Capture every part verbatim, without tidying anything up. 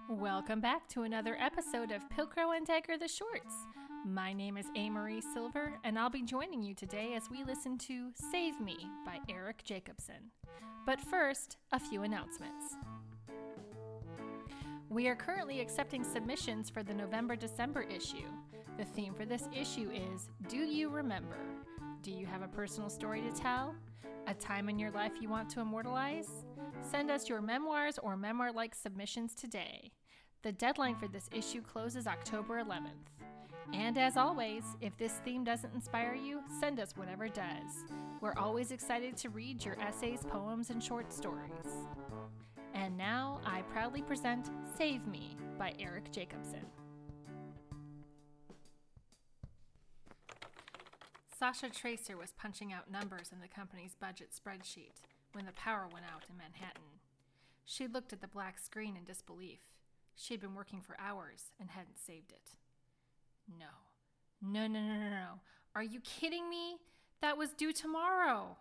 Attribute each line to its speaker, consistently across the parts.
Speaker 1: Welcome back to another episode of Pilcrow and Dagger the Shorts. My name is A-Marie Silver, and I'll be joining you today as we listen to Save Me by Eric Jacobson. But first, a few announcements. We are currently accepting submissions for the November-December issue. The theme for this issue is, Do You Remember? Do you have a personal story to tell? A time in your life you want to immortalize? Send us your memoirs or memoir-like submissions today. The deadline for this issue closes October eleventh. And as always, if this theme doesn't inspire you, send us whatever does. We're always excited to read your essays, poems, and short stories. And now, I proudly present Save Me by Eric Jacobson. Sasha Tracer was punching out numbers in the company's budget spreadsheet when the power went out in Manhattan. She looked at the black screen in disbelief. She'd been working for hours and hadn't saved it. No. No, no, no, no, no. Are you kidding me? That was due tomorrow.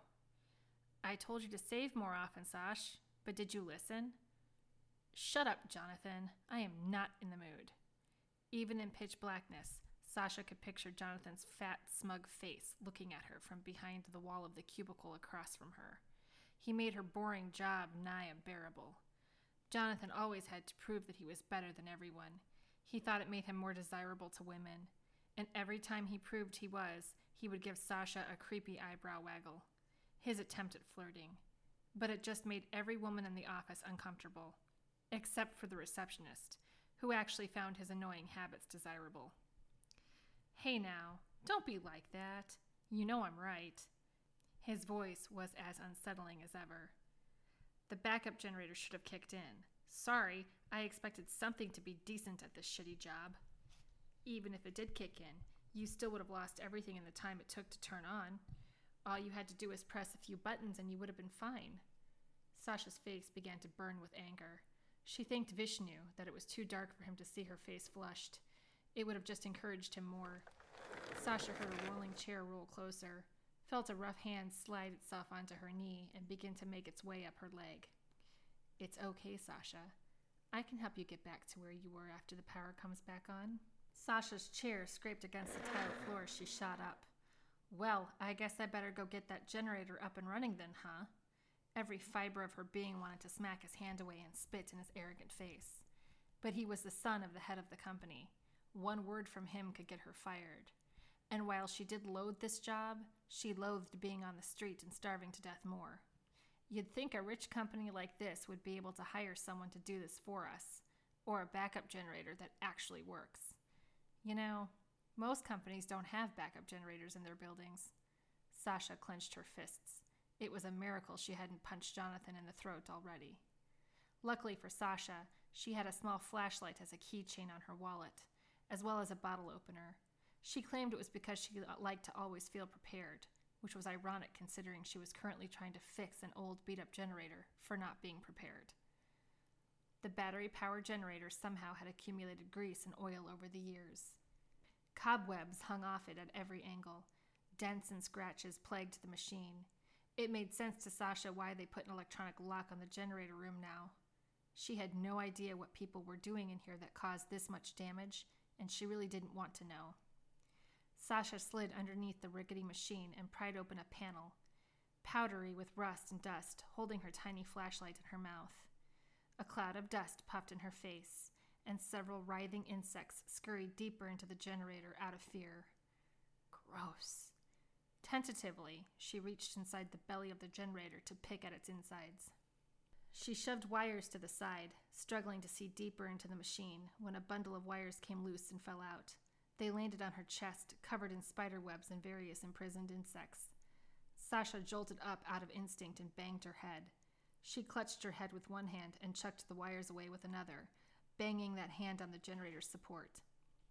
Speaker 1: I told you to save more often, Sash, but did you listen? Shut up, Jonathan. I am not in the mood. Even in pitch blackness, Sasha could picture Jonathan's fat, smug face looking at her from behind the wall of the cubicle across from her. He made her boring job nigh unbearable. Jonathan always had to prove that he was better than everyone. He thought it made him more desirable to women, and every time he proved he was, he would give Sasha a creepy eyebrow waggle. His attempt at flirting. But it just made every woman in the office uncomfortable, except for the receptionist, who actually found his annoying habits desirable. Hey now, don't be like that. You know I'm right. His voice was as unsettling as ever. The backup generator should have kicked in. Sorry, I expected something to be decent at this shitty job. Even if it did kick in, you still would have lost everything in the time it took to turn on. All you had to do was press a few buttons and you would have been fine. Sasha's face began to burn with anger. She thanked Vishnu that it was too dark for him to see her face flushed. It would have just encouraged him more. Sasha heard a rolling chair roll closer, felt a rough hand slide itself onto her knee and begin to make its way up her leg. It's okay, Sasha. I can help you get back to where you were after the power comes back on. Sasha's chair scraped against the tile floor as she shot up. Well, I guess I better go get that generator up and running then, huh? Every fiber of her being wanted to smack his hand away and spit in his arrogant face. But he was the son of the head of the company. One word from him could get her fired. And while she did loathe this job, she loathed being on the street and starving to death more. You'd think a rich company like this would be able to hire someone to do this for us, or a backup generator that actually works. You know, most companies don't have backup generators in their buildings. Sasha clenched her fists. It was a miracle she hadn't punched Jonathan in the throat already. Luckily for Sasha, she had a small flashlight as a keychain on her wallet, as well as a bottle opener. She claimed it was because she liked to always feel prepared, which was ironic considering she was currently trying to fix an old beat-up generator for not being prepared. The battery-powered generator somehow had accumulated grease and oil over the years. Cobwebs hung off it at every angle. Dents and scratches plagued the machine. It made sense to Sasha why they put an electronic lock on the generator room now. She had no idea what people were doing in here that caused this much damage, and she really didn't want to know. Sasha slid underneath the rickety machine and pried open a panel, powdery with rust and dust, holding her tiny flashlight in her mouth. A cloud of dust puffed in her face, and several writhing insects scurried deeper into the generator out of fear. Gross. Tentatively, she reached inside the belly of the generator to pick at its insides. She shoved wires to the side, struggling to see deeper into the machine, when a bundle of wires came loose and fell out. They landed on her chest, covered in spider webs and various imprisoned insects. Sasha jolted up out of instinct and banged her head. She clutched her head with one hand and chucked the wires away with another, banging that hand on the generator's support.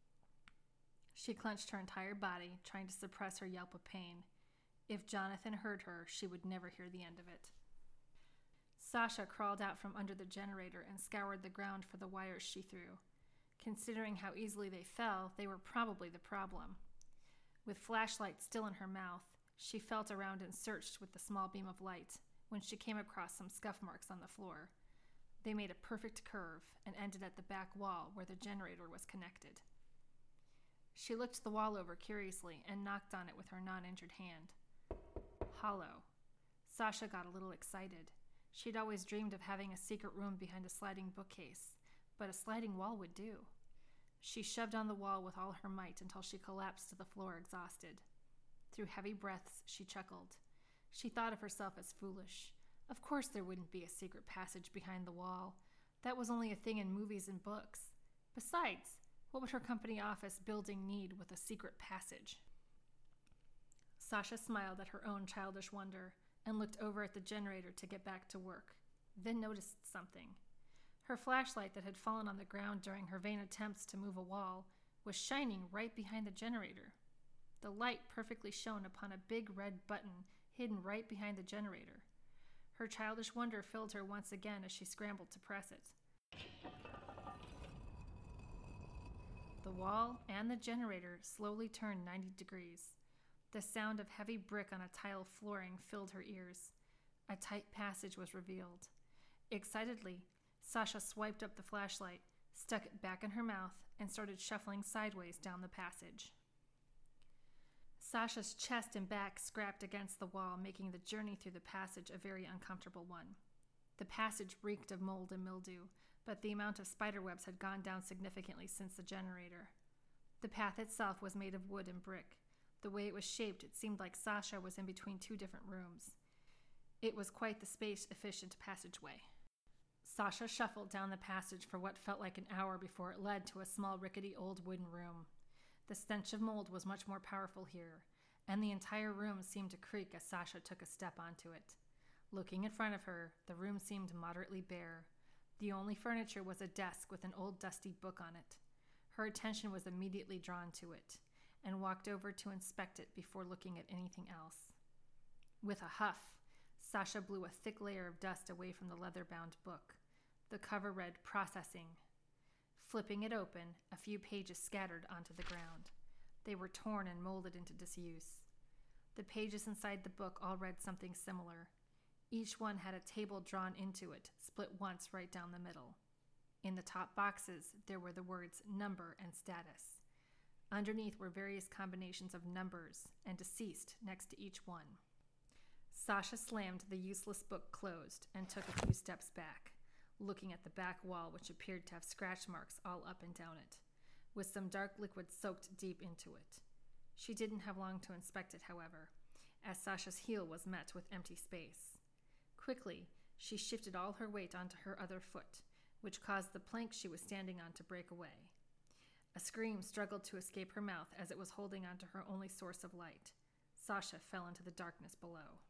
Speaker 1: She clenched her entire body, trying to suppress her yelp of pain. If Jonathan heard her, she would never hear the end of it. Sasha crawled out from under the generator and scoured the ground for the wires she threw. Considering how easily they fell, they were probably the problem. With flashlight still in her mouth, she felt around and searched with the small beam of light when she came across some scuff marks on the floor. They made a perfect curve and ended at the back wall where the generator was connected. She looked the wall over curiously and knocked on it with her non-injured hand. Hollow. Sasha got a little excited. She'd always dreamed of having a secret room behind a sliding bookcase, but a sliding wall would do. She shoved on the wall with all her might until she collapsed to the floor exhausted. Through heavy breaths, she chuckled. She thought of herself as foolish. Of course there wouldn't be a secret passage behind the wall. That was only a thing in movies and books. Besides, what would her company office building need with a secret passage? Sasha smiled at her own childish wonder and looked over at the generator to get back to work, then noticed something. Her flashlight that had fallen on the ground during her vain attempts to move a wall was shining right behind the generator. The light perfectly shone upon a big red button hidden right behind the generator. Her childish wonder filled her once again as she scrambled to press it. The wall and the generator slowly turned ninety degrees. The sound of heavy brick on a tile flooring filled her ears. A tight passage was revealed. Excitedly, Sasha swiped up the flashlight, stuck it back in her mouth, and started shuffling sideways down the passage. Sasha's chest and back scrapped against the wall, making the journey through the passage a very uncomfortable one. The passage reeked of mold and mildew, but the amount of spiderwebs had gone down significantly since the generator. The path itself was made of wood and brick. The way it was shaped, it seemed like Sasha was in between two different rooms. It was quite the space-efficient passageway. Sasha shuffled down the passage for what felt like an hour before it led to a small rickety old wooden room. The stench of mold was much more powerful here, and the entire room seemed to creak as Sasha took a step onto it. Looking in front of her, the room seemed moderately bare. The only furniture was a desk with an old dusty book on it. Her attention was immediately drawn to it, and walked over to inspect it before looking at anything else. With a huff, Sasha blew a thick layer of dust away from the leather-bound book. The cover read, "Processing." Flipping it open, a few pages scattered onto the ground. They were torn and molded into disuse. The pages inside the book all read something similar. Each one had a table drawn into it, split once right down the middle. In the top boxes, there were the words number and status. Underneath were various combinations of numbers and deceased next to each one. Sasha slammed the useless book closed and took a few steps back, looking at the back wall, which appeared to have scratch marks all up and down it, with some dark liquid soaked deep into it. She didn't have long to inspect it, however, as Sasha's heel was met with empty space. Quickly, she shifted all her weight onto her other foot, which caused the plank she was standing on to break away. A scream struggled to escape her mouth as it was holding onto her only source of light. Sasha fell into the darkness below.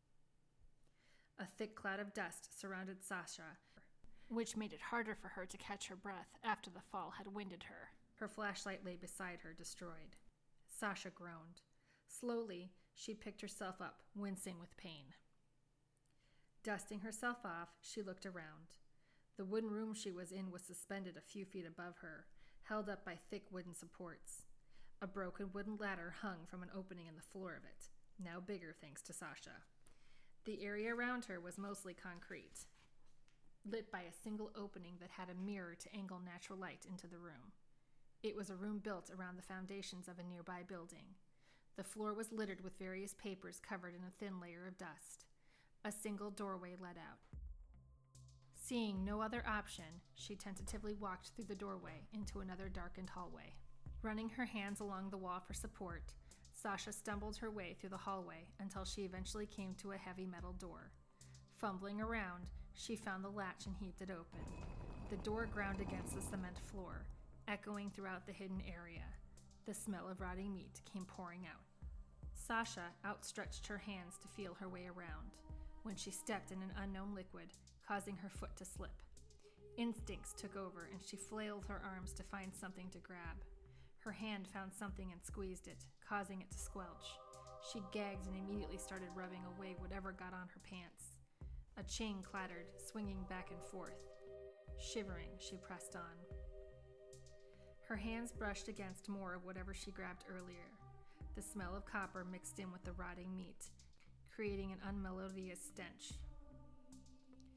Speaker 1: A thick cloud of dust surrounded Sasha, which made it harder for her to catch her breath after the fall had winded her. Her flashlight lay beside her, destroyed. Sasha groaned. Slowly, she picked herself up, wincing with pain. Dusting herself off, she looked around. The wooden room she was in was suspended a few feet above her, held up by thick wooden supports. A broken wooden ladder hung from an opening in the floor of it, now bigger thanks to Sasha. The area around her was mostly concrete, lit by a single opening that had a mirror to angle natural light into the room. It was a room built around the foundations of a nearby building. The floor was littered with various papers covered in a thin layer of dust. A single doorway led out. Seeing no other option, she tentatively walked through the doorway into another darkened hallway. Running her hands along the wall for support, Sasha stumbled her way through the hallway until she eventually came to a heavy metal door. Fumbling around, she found the latch and heaved it open. The door ground against the cement floor, echoing throughout the hidden area. The smell of rotting meat came pouring out. Sasha outstretched her hands to feel her way around, when she stepped in an unknown liquid, causing her foot to slip. Instincts took over, and she flailed her arms to find something to grab. Her hand found something and squeezed it, causing it to squelch. She gagged and immediately started rubbing away whatever got on her pants. A chain clattered, swinging back and forth. Shivering, she pressed on. Her hands brushed against more of whatever she grabbed earlier. The smell of copper mixed in with the rotting meat, creating an unmelodious stench.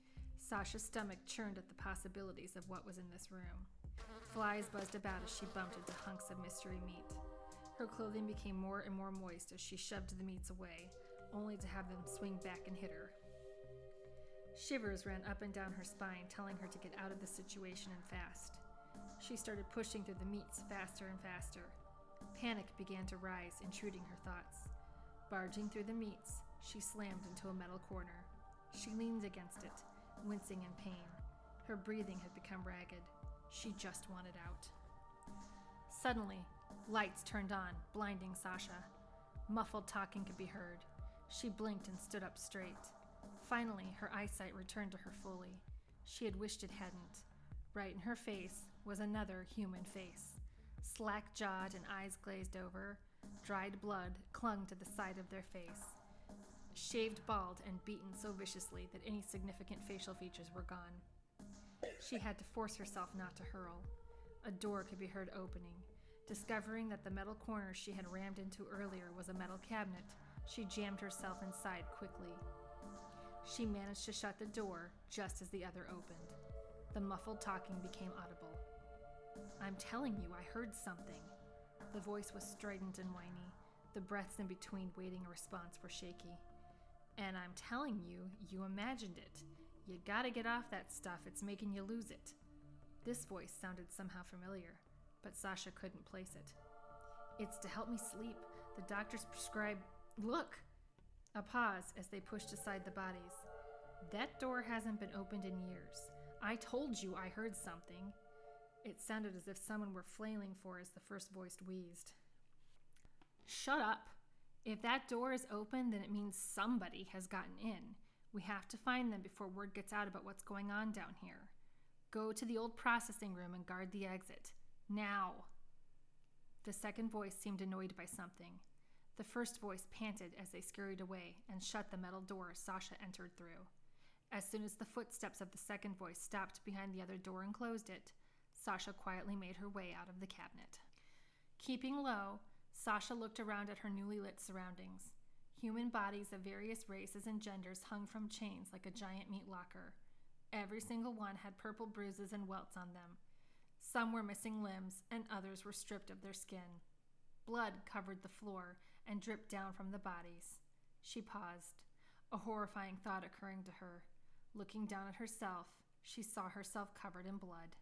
Speaker 1: Sasha's stomach churned at the possibilities of what was in this room. Flies buzzed about as she bumped into hunks of mystery meat. Her clothing became more and more moist as she shoved the meats away, only to have them swing back and hit her. Shivers ran up and down her spine, telling her to get out of the situation and fast. She started pushing through the meats faster and faster. Panic began to rise, intruding her thoughts. Barging through the meats, she slammed into a metal corner. She leaned against it, wincing in pain. Her breathing had become ragged. She just wanted out. Suddenly, lights turned on, blinding Sasha. Muffled talking could be heard. She blinked and stood up straight. Finally, her eyesight returned to her fully. She had wished it hadn't. Right in her face was another human face. Slack-jawed and eyes glazed over, dried blood clung to the side of their face. Shaved bald and beaten so viciously that any significant facial features were gone. She had to force herself not to hurl. A door could be heard opening. Discovering that the metal corner she had rammed into earlier was a metal cabinet, she jammed herself inside quickly. She managed to shut the door just as the other opened. The muffled talking became audible. "I'm telling you, I heard something." The voice was strident and whiny. The breaths in between waiting a response were shaky. "And I'm telling you, you imagined it. You gotta get off that stuff, it's making you lose it." This voice sounded somehow familiar, but Sasha couldn't place it. "It's to help me sleep. The doctors prescribe... Look!" A pause as they pushed aside the bodies. "That door hasn't been opened in years. I told you I heard something." It sounded as if someone were flailing for as the first voice wheezed. "Shut up. If that door is open, then it means somebody has gotten in. We have to find them before word gets out about what's going on down here. Go to the old processing room and guard the exit. Now." The second voice seemed annoyed by something. The first voice panted as they scurried away and shut the metal door Sasha entered through. As soon as the footsteps of the second voice stopped behind the other door and closed it, Sasha quietly made her way out of the cabinet. Keeping low, Sasha looked around at her newly lit surroundings. Human bodies of various races and genders hung from chains like a giant meat locker. Every single one had purple bruises and welts on them. Some were missing limbs, and others were stripped of their skin. Blood covered the floor and dripped down from the bodies. She paused, a horrifying thought occurring to her. Looking down at herself, she saw herself covered in blood.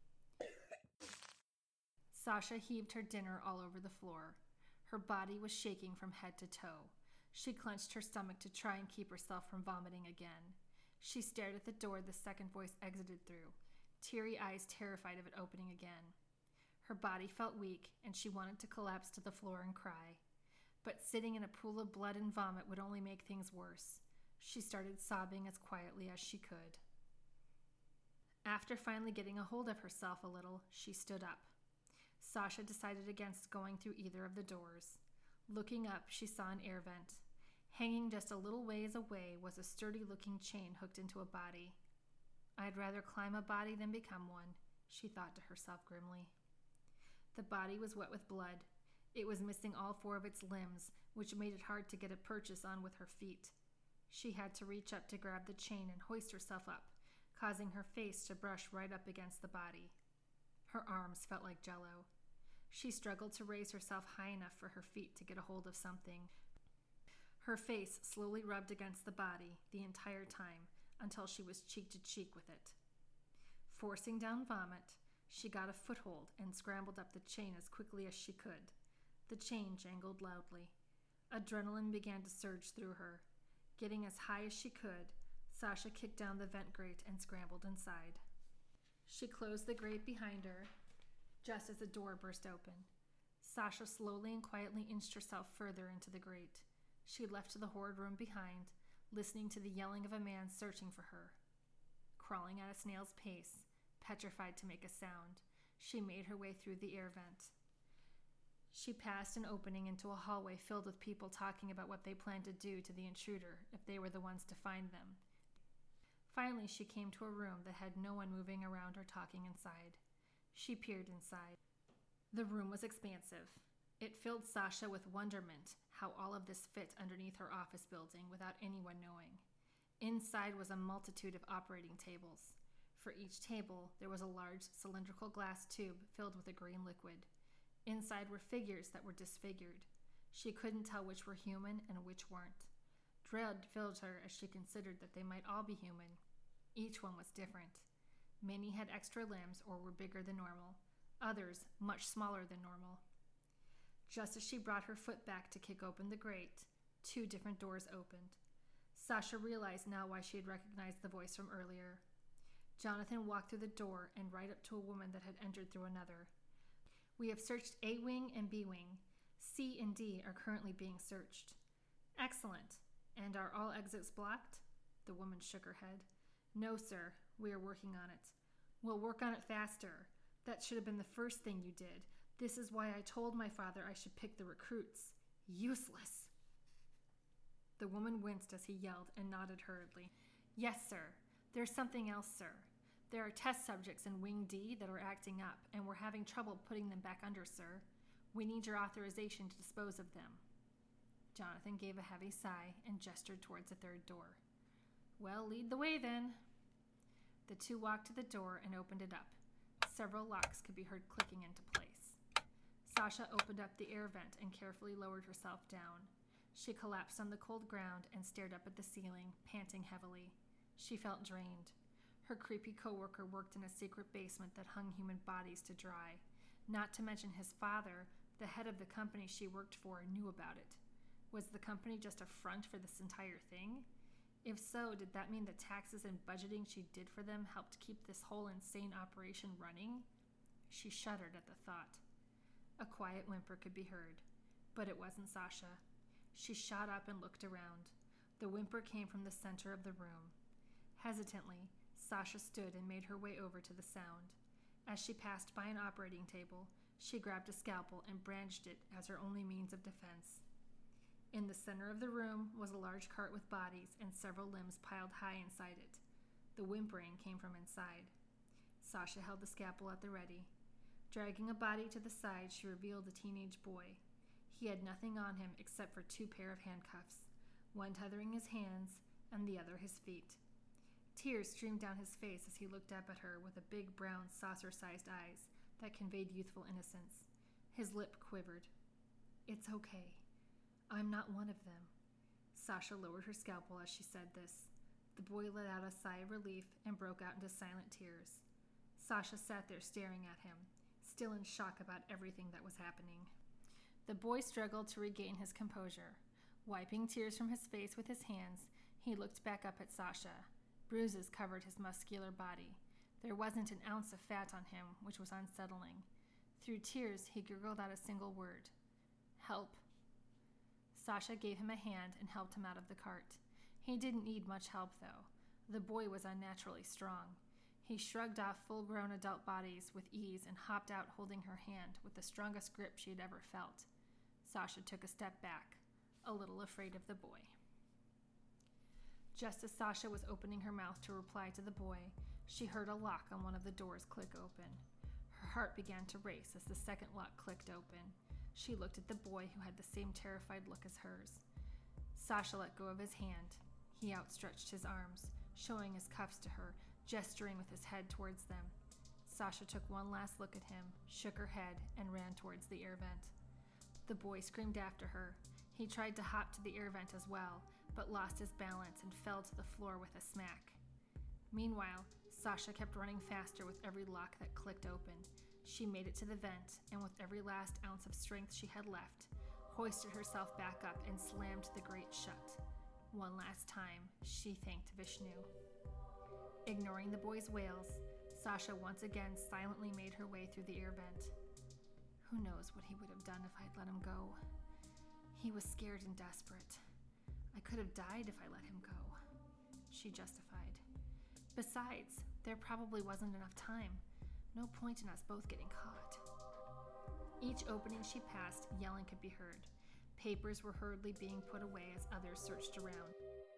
Speaker 1: Sasha heaved her dinner all over the floor. Her body was shaking from head to toe. She clenched her stomach to try and keep herself from vomiting again. She stared at the door the second voice exited through, teary eyes terrified of it opening again. Her body felt weak, and she wanted to collapse to the floor and cry. But sitting in a pool of blood and vomit would only make things worse. She started sobbing as quietly as she could. After finally getting a hold of herself a little, she stood up. Sasha decided against going through either of the doors. Looking up, she saw an air vent. Hanging just a little ways away was a sturdy-looking chain hooked into a body. "I'd rather climb a body than become one," she thought to herself grimly. The body was wet with blood. It was missing all four of its limbs, which made it hard to get a purchase on with her feet. She had to reach up to grab the chain and hoist herself up, causing her face to brush right up against the body. Her arms felt like jello. She struggled to raise herself high enough for her feet to get a hold of something. Her face slowly rubbed against the body the entire time until she was cheek to cheek with it. Forcing down vomit, she got a foothold and scrambled up the chain as quickly as she could. The chain jangled loudly. Adrenaline began to surge through her. Getting as high as she could, Sasha kicked down the vent grate and scrambled inside. She closed the grate behind her just as the door burst open. Sasha slowly and quietly inched herself further into the grate. She left the horrid room behind, listening to the yelling of a man searching for her. Crawling at a snail's pace, petrified to make a sound, she made her way through the air vent. She passed an opening into a hallway filled with people talking about what they planned to do to the intruder if they were the ones to find them. Finally, she came to a room that had no one moving around or talking inside. She peered inside. The room was expansive. It filled Sasha with wonderment how all of this fit underneath her office building without anyone knowing. Inside was a multitude of operating tables. For each table, there was a large cylindrical glass tube filled with a green liquid. Inside were figures that were disfigured. She couldn't tell which were human and which weren't. Dread filled her as she considered that they might all be human. Each one was different. Many had extra limbs or were bigger than normal. Others much smaller than normal. Just as she brought her foot back to kick open the grate, two different doors opened. Sasha realized now why she had recognized the voice from earlier. Jonathan walked through the door and right up to a woman that had entered through another. "We have searched A Wing and B Wing. C and D are currently being searched." "Excellent. And are all exits blocked?" The woman shook her head. "No, sir. We are working on it. We'll work on it faster. That should have been the first thing you did. This is why I told my father I should pick the recruits. Useless." The woman winced as he yelled and nodded hurriedly. "Yes, sir. There's something else, sir. There are test subjects in Wing D that are acting up, and we're having trouble putting them back under, sir. We need your authorization to dispose of them." Jonathan gave a heavy sigh and gestured towards the third door. "Well, lead the way, then." The two walked to the door and opened it up. Several locks could be heard clicking into place. Sasha opened up the air vent and carefully lowered herself down. She collapsed on the cold ground and stared up at the ceiling, panting heavily. She felt drained. Her creepy coworker worked in a secret basement that hung human bodies to dry. Not to mention his father, the head of the company she worked for, knew about it. Was the company just a front for this entire thing? If so, did that mean the taxes and budgeting she did for them helped keep this whole insane operation running? She shuddered at the thought. A quiet whimper could be heard, but it wasn't Sasha. She shot up and looked around. The whimper came from the center of the room. Hesitantly, Sasha stood and made her way over to the sound. As she passed by an operating table, she grabbed a scalpel and brandished it as her only means of defense. In the center of the room was a large cart with bodies and several limbs piled high inside it. The whimpering came from inside. Sasha held the scalpel at the ready. Dragging a body to the side, she revealed a teenage boy. He had nothing on him except for two pair of handcuffs, one tethering his hands and the other his feet. Tears streamed down his face as he looked up at her with a big brown saucer-sized eyes that conveyed youthful innocence. His lip quivered. "It's okay. I'm not one of them." Sasha lowered her scalpel as she said this. The boy let out a sigh of relief and broke out into silent tears. Sasha sat there staring at him, still in shock about everything that was happening. The boy struggled to regain his composure. Wiping tears from his face with his hands, he looked back up at Sasha. Bruises covered his muscular body. There wasn't an ounce of fat on him, which was unsettling. Through tears, he gurgled out a single word. "Help." Sasha gave him a hand and helped him out of the cart. He didn't need much help, though. The boy was unnaturally strong. He shrugged off full-grown adult bodies with ease and hopped out holding her hand with the strongest grip she had ever felt. Sasha took a step back, a little afraid of the boy. Just as Sasha was opening her mouth to reply to the boy, she heard a lock on one of the doors click open. Her heart began to race as the second lock clicked open. She looked at the boy, who had the same terrified look as hers. Sasha let go of his hand. He outstretched his arms, showing his cuffs to her, gesturing with his head towards them. Sasha took one last look at him, shook her head, and ran towards the air vent. The boy screamed after her. He tried to hop to the air vent as well, but lost his balance and fell to the floor with a smack. Meanwhile, Sasha kept running faster with every lock that clicked open. She made it to the vent, and with every last ounce of strength she had left, hoisted herself back up and slammed the grate shut. One last time, she thanked Vishnu. Ignoring the boy's wails, Sasha once again silently made her way through the air vent. Who knows what he would have done if I'd let him go. He was scared and desperate. I could have died if I let him go, she justified. Besides, there probably wasn't enough time. No point in us both getting caught. Each opening she passed, yelling could be heard. Papers were hurriedly being put away as others searched around.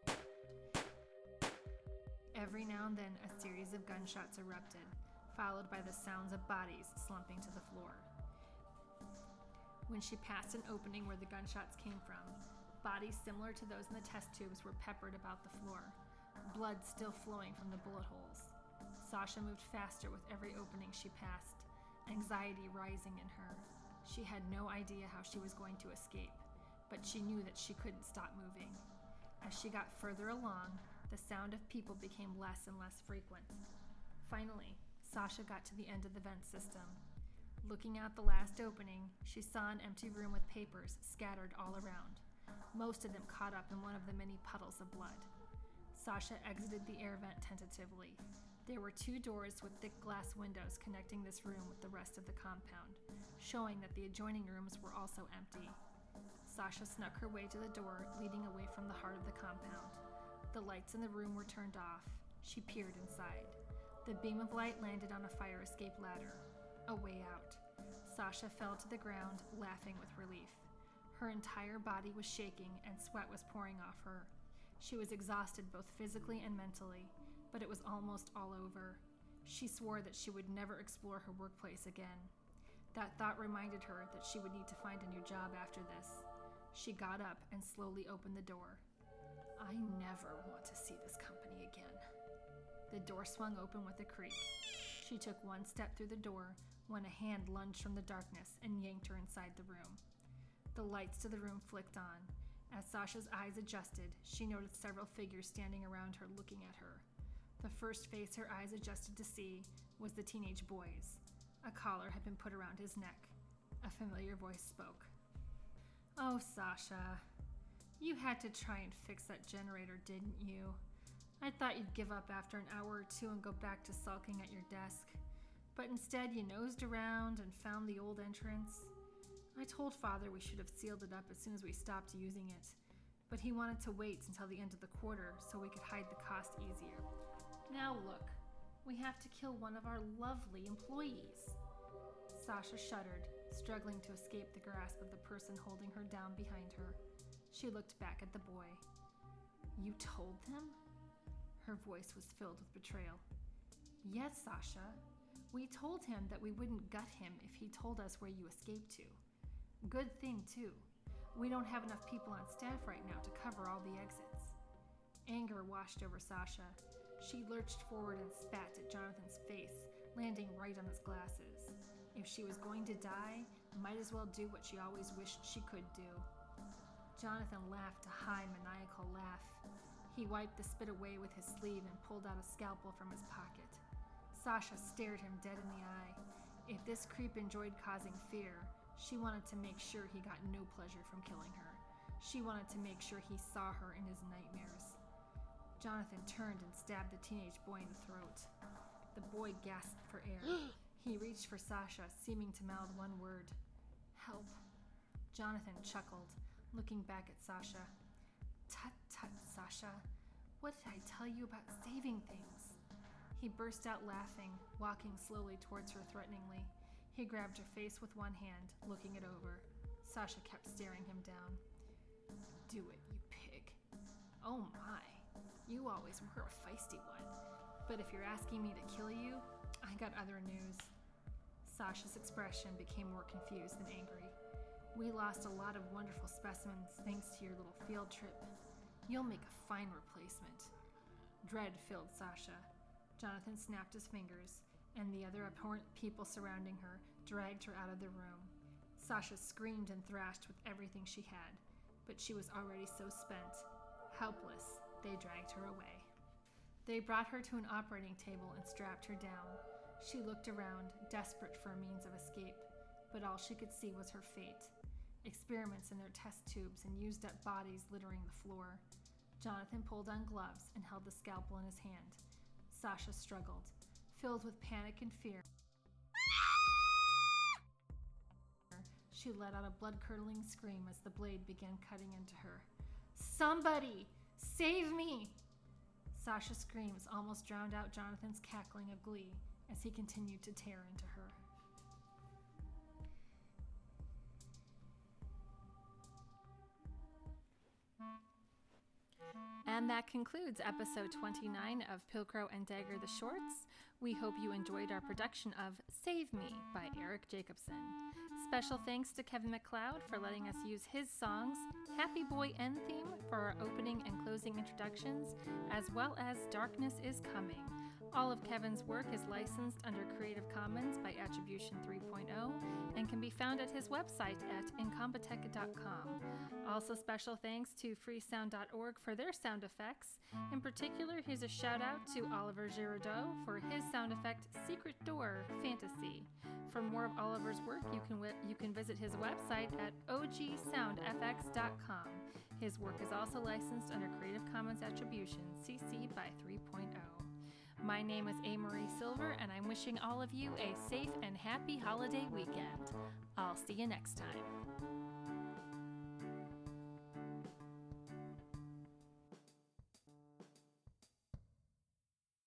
Speaker 1: Every now and then, a series of gunshots erupted, followed by the sounds of bodies slumping to the floor. When she passed an opening where the gunshots came from, bodies similar to those in the test tubes were peppered about the floor. blood still flowing from the bullet holes. Sasha moved faster with every opening she passed, anxiety rising in her. She had no idea how she was going to escape, but she knew that she couldn't stop moving. As she got further along, the sound of people became less and less frequent. Finally, Sasha got to the end of the vent system. Looking out the last opening, she saw an empty room with papers scattered all around, most of them caught up in one of the many puddles of blood. Sasha exited the air vent tentatively. There were two doors with thick glass windows connecting this room with the rest of the compound, showing that the adjoining rooms were also empty. Sasha snuck her way to the door leading away from the heart of the compound. The lights in the room were turned off. She peered inside. The beam of light landed on a fire escape ladder. A way out. Sasha fell to the ground, laughing with relief. Her entire body was shaking and sweat was pouring off her. She was exhausted both physically and mentally, but it was almost all over. She swore that she would never explore her workplace again. That thought reminded her that she would need to find a new job after this. She got up and slowly opened the door. I never want to see this company again. The door swung open with a creak. She took one step through the door when a hand lunged from the darkness and yanked her inside the room. The lights to the room flicked on. As Sasha's eyes adjusted, she noticed several figures standing around her looking at her. The first face her eyes adjusted to see was the teenage boy's. A collar had been put around his neck. A familiar voice spoke. Oh, Sasha, you had to try and fix that generator, didn't you? I thought you'd give up after an hour or two and go back to sulking at your desk. But instead you nosed around and found the old entrance. I told Father we should have sealed it up as soon as we stopped using it, but he wanted to wait until the end of the quarter so we could hide the cost easier. Now look, we have to kill one of our lovely employees. Sasha shuddered, struggling to escape the grasp of the person holding her down behind her. She looked back at the boy. You told them? Her voice was filled with betrayal. Yes, Sasha. We told him that we wouldn't gut him if he told us where you escaped to. Good thing, too. We don't have enough people on staff right now to cover all the exits. Anger washed over Sasha. She lurched forward and spat at Jonathan's face, landing right on his glasses. If she was going to die, might as well do what she always wished she could do. Jonathan laughed a high, maniacal laugh. He wiped the spit away with his sleeve and pulled out a scalpel from his pocket. Sasha stared him dead in the eye. If this creep enjoyed causing fear, she wanted to make sure he got no pleasure from killing her. She wanted to make sure he saw her in his nightmares. Jonathan turned and stabbed the teenage boy in the throat. The boy gasped for air. He reached for Sasha, seeming to mouth one word. Help. Jonathan chuckled, looking back at Sasha. Tut tut, Sasha. What did I tell you about saving things? He burst out laughing, walking slowly towards her threateningly. He grabbed her face with one hand, looking it over. Sasha kept staring him down. Do it, you pig. Oh my, you always were a feisty one. But if you're asking me to kill you, I got other news. Sasha's expression became more confused than angry. We lost a lot of wonderful specimens thanks to your little field trip. You'll make a fine replacement. Dread filled Sasha. Jonathan snapped his fingers, and the other abhorrent people surrounding her dragged her out of the room. Sasha screamed and thrashed with everything she had, but she was already so spent. Helpless, they dragged her away. They brought her to an operating table and strapped her down. She looked around, desperate for a means of escape, but all she could see was her fate. Experiments in their test tubes and used-up bodies littering the floor. Jonathan pulled on gloves and held the scalpel in his hand. Sasha struggled, filled with panic and fear. She let out a blood-curdling scream as the blade began cutting into her. Somebody! Save me! Sasha's screams almost drowned out Jonathan's cackling of glee as he continued to tear into her. And that concludes episode twenty-nine of Pilcrow and Dagger the Shorts. We hope you enjoyed our production of Save Me by Eric Jacobson. Special thanks to Kevin MacLeod for letting us use his songs, Happy Boy End Theme for our opening and closing introductions, as well as Darkness is Coming. All of Kevin's work is licensed under Creative Commons by Attribution three point oh and can be found at his website at incompetech dot com. Also special thanks to freesound dot org for their sound effects. In particular, here's a shout out to Oliver Giraudot for his sound effect Secret Door Fantasy. For more of Oliver's work, you can wi- you can visit his website at o g sound f x dot com. His work is also licensed under Creative Commons Attribution C C by three point oh. My name is A-Marie Silver, and I'm wishing all of you a safe and happy holiday weekend. I'll see you next time.